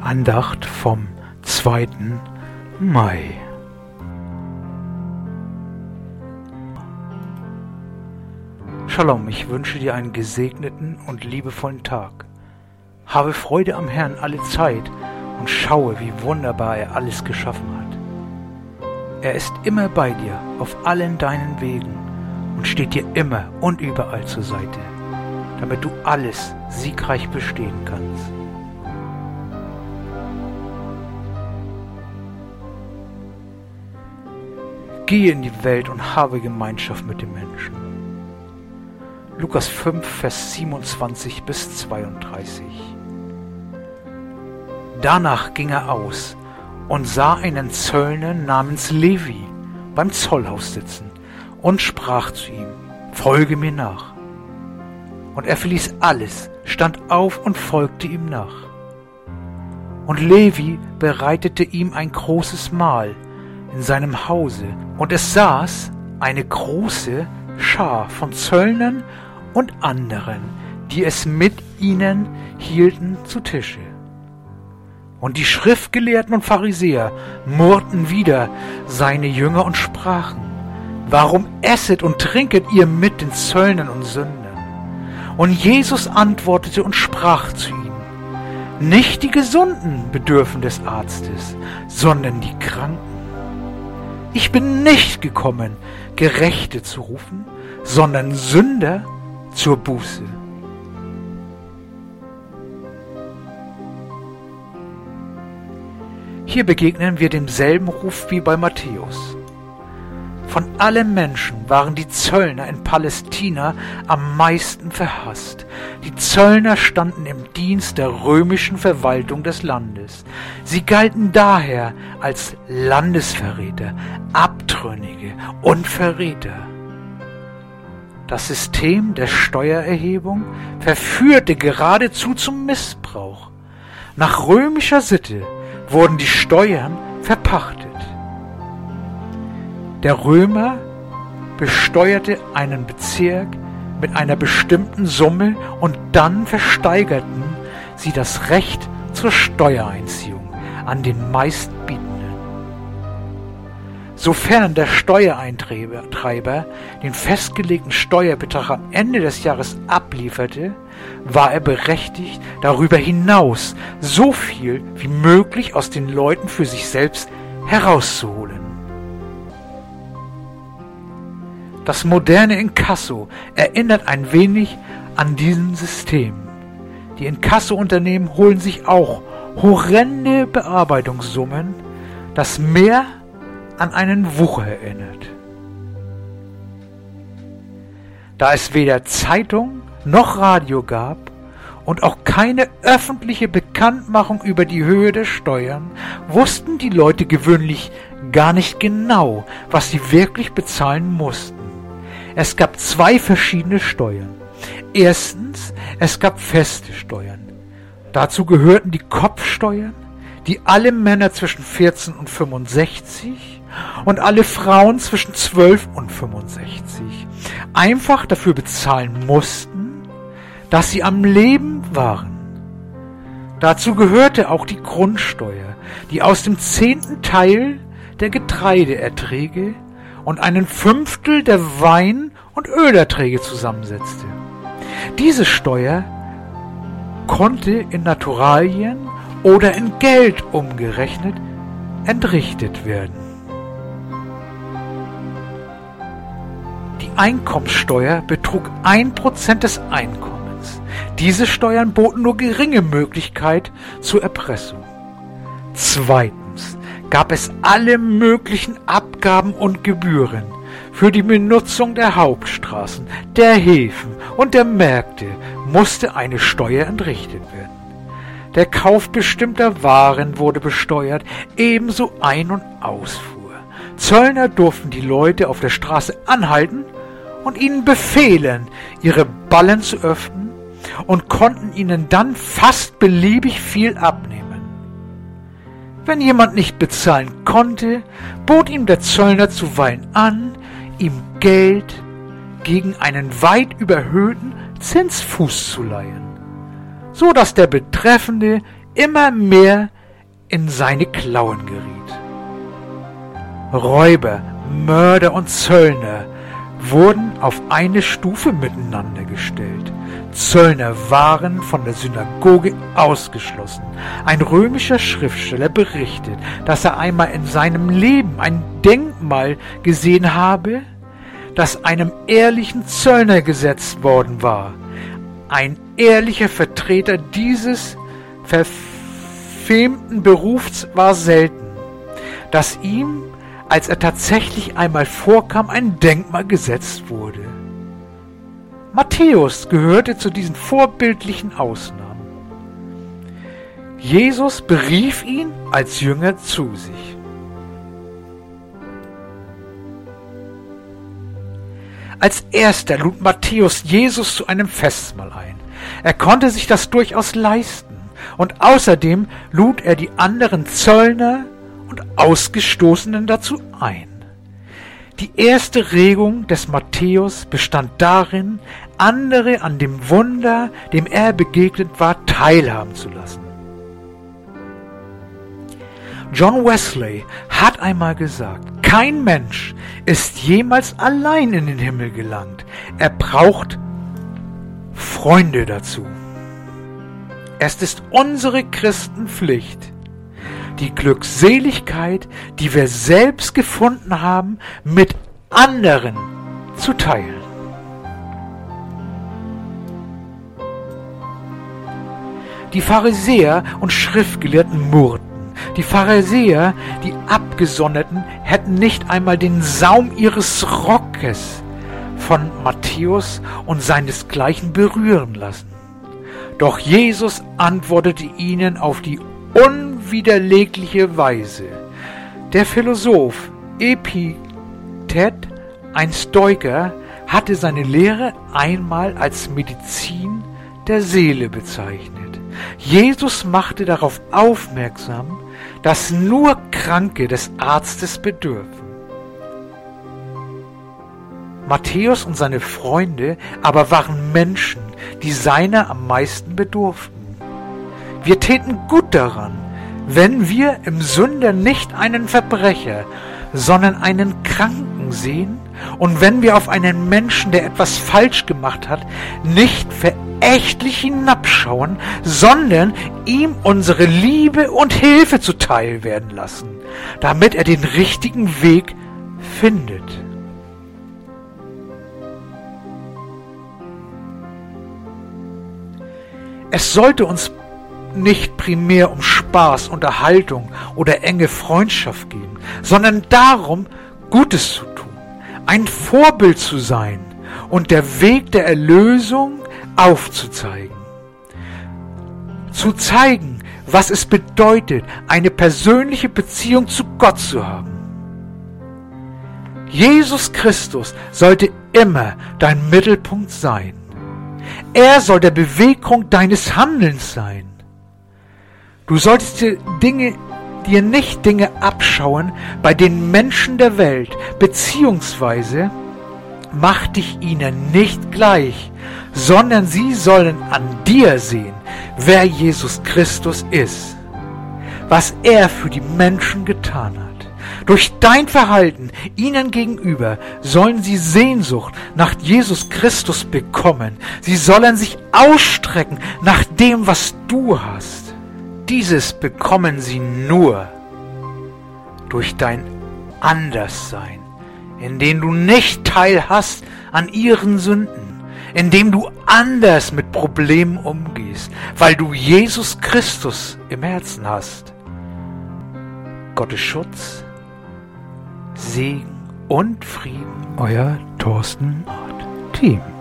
Andacht vom 2. Mai. Shalom, ich wünsche dir einen gesegneten und liebevollen Tag. Habe Freude am Herrn alle Zeit und schaue, wie wunderbar er alles geschaffen hat. Er ist immer bei dir auf allen deinen Wegen und steht dir immer und überall zur Seite, damit du alles siegreich bestehen kannst. Gehe in die Welt und habe Gemeinschaft mit den Menschen. Lukas 5, Vers 27 bis 32. Danach ging er aus und sah einen Zöllner namens Levi beim Zollhaus sitzen und sprach zu ihm: Folge mir nach. Und er verließ alles, stand auf und folgte ihm nach. Und Levi bereitete ihm ein großes Mahl in seinem Hause, und es saß eine große Schar von Zöllnern und anderen, die es mit ihnen hielten, zu Tische. Und die Schriftgelehrten und Pharisäer murrten wider seine Jünger und sprachen: Warum esset und trinket ihr mit den Zöllnern und Sündern? Und Jesus antwortete und sprach zu ihnen: Nicht die Gesunden bedürfen des Arztes, sondern die Kranken. Ich bin nicht gekommen, Gerechte zu rufen, sondern Sünder zur Buße. Hier begegnen wir demselben Ruf wie bei Matthäus. Von allen Menschen waren die Zöllner in Palästina am meisten verhasst. Die Zöllner standen im Dienst der römischen Verwaltung des Landes. Sie galten daher als Landesverräter, Abtrünnige und Verräter. Das System der Steuererhebung verführte geradezu zum Missbrauch. Nach römischer Sitte wurden die Steuern verpachtet. Der Römer besteuerte einen Bezirk mit einer bestimmten Summe und dann versteigerten sie das Recht zur Steuereinziehung an den Meistbietenden. Sofern der Steuereintreiber den festgelegten Steuerbetrag am Ende des Jahres ablieferte, war er berechtigt, darüber hinaus so viel wie möglich aus den Leuten für sich selbst herauszuholen. Das moderne Inkasso erinnert ein wenig an diesen System. Die Inkasso-Unternehmen holen sich auch horrende Bearbeitungssummen, das mehr an einen Wucher erinnert. Da es weder Zeitung noch Radio gab und auch keine öffentliche Bekanntmachung über die Höhe der Steuern, wussten die Leute gewöhnlich gar nicht genau, was sie wirklich bezahlen mussten. Es gab zwei verschiedene Steuern. Erstens, es gab feste Steuern. Dazu gehörten die Kopfsteuern, die alle Männer zwischen 14 und 65 und alle Frauen zwischen 12 und 65 einfach dafür bezahlen mussten, dass sie am Leben waren. Dazu gehörte auch die Grundsteuer, die aus dem 10. Teil der Getreideerträge und einen 1/5 der Wein- und Ölerträge zusammensetzte. Diese Steuer konnte in Naturalien oder in Geld umgerechnet entrichtet werden. Die Einkommensteuer betrug 1% des Einkommens. Diese Steuern boten nur geringe Möglichkeit zur Erpressung. Zweitens gab es alle möglichen Abgaben und Gebühren für die Benutzung der Hauptstraßen, der Häfen und der Märkte musste eine Steuer entrichtet werden. Der Kauf bestimmter Waren wurde besteuert, ebenso Ein- und Ausfuhr. Zöllner durften die Leute auf der Straße anhalten und ihnen befehlen, ihre Ballen zu öffnen, und konnten ihnen dann fast beliebig viel abnehmen. Wenn jemand nicht bezahlen konnte, bot ihm der Zöllner zuweilen an, ihm Geld gegen einen weit überhöhten Zinsfuß zu leihen, so dass der Betreffende immer mehr in seine Klauen geriet. Räuber, Mörder und Zöllner wurden auf eine Stufe miteinander gestellt. Zöllner waren von der Synagoge ausgeschlossen. Ein römischer Schriftsteller berichtet, dass er einmal in seinem Leben ein Denkmal gesehen habe, das einem ehrlichen Zöllner gesetzt worden war. Ein ehrlicher Vertreter dieses verfemten Berufs war selten, dass ihm, als er tatsächlich einmal vorkam, ein Denkmal gesetzt wurde. Matthäus gehörte zu diesen vorbildlichen Ausnahmen. Jesus berief ihn als Jünger zu sich. Als erster lud Matthäus Jesus zu einem Festmahl ein. Er konnte sich das durchaus leisten und außerdem lud er die anderen Zöllner und Ausgestoßenen dazu ein. Die erste Regung des Matthäus bestand darin, andere an dem Wunder, dem er begegnet war, teilhaben zu lassen. John Wesley hat einmal gesagt, kein Mensch ist jemals allein in den Himmel gelangt. Er braucht Freunde dazu. Es ist unsere Christenpflicht, die Glückseligkeit, die wir selbst gefunden haben, mit anderen zu teilen. Die Pharisäer und Schriftgelehrten murrten. Die Pharisäer, die Abgesonderten, hätten nicht einmal den Saum ihres Rockes von Matthäus und seinesgleichen berühren lassen. Doch Jesus antwortete ihnen auf die unwiderlegliche Weise. Der Philosoph Epiktet, ein Stoiker, hatte seine Lehre einmal als Medizin der Seele bezeichnet. Jesus machte darauf aufmerksam, dass nur Kranke des Arztes bedürfen. Matthäus und seine Freunde aber waren Menschen, die seiner am meisten bedurften. Wir täten gut daran, wenn wir im Sünder nicht einen Verbrecher, sondern einen Kranken sehen und wenn wir auf einen Menschen, der etwas falsch gemacht hat, nicht verächtlich hinabschauen, sondern ihm unsere Liebe und Hilfe zuteil werden lassen, damit er den richtigen Weg findet. Es sollte uns nicht primär um Spaß, Unterhaltung oder enge Freundschaft gehen, sondern darum, Gutes zu tun, ein Vorbild zu sein und der Weg der Erlösung aufzuzeigen. Zu zeigen, was es bedeutet, eine persönliche Beziehung zu Gott zu haben. Jesus Christus sollte immer dein Mittelpunkt sein. Er soll der Beweggrund deines Handelns sein. Du solltest dir nicht Dinge abschauen bei den Menschen der Welt, beziehungsweise mach dich ihnen nicht gleich, sondern sie sollen an dir sehen, wer Jesus Christus ist, was er für die Menschen getan hat. Durch dein Verhalten ihnen gegenüber sollen sie Sehnsucht nach Jesus Christus bekommen. Sie sollen sich ausstrecken nach dem, was du hast. Dieses bekommen sie nur durch dein Anderssein, indem du nicht teilhast an ihren Sünden, indem du anders mit Problemen umgehst, weil du Jesus Christus im Herzen hast. Gottes Schutz, Segen und Frieden, euer Thorsten Art Team.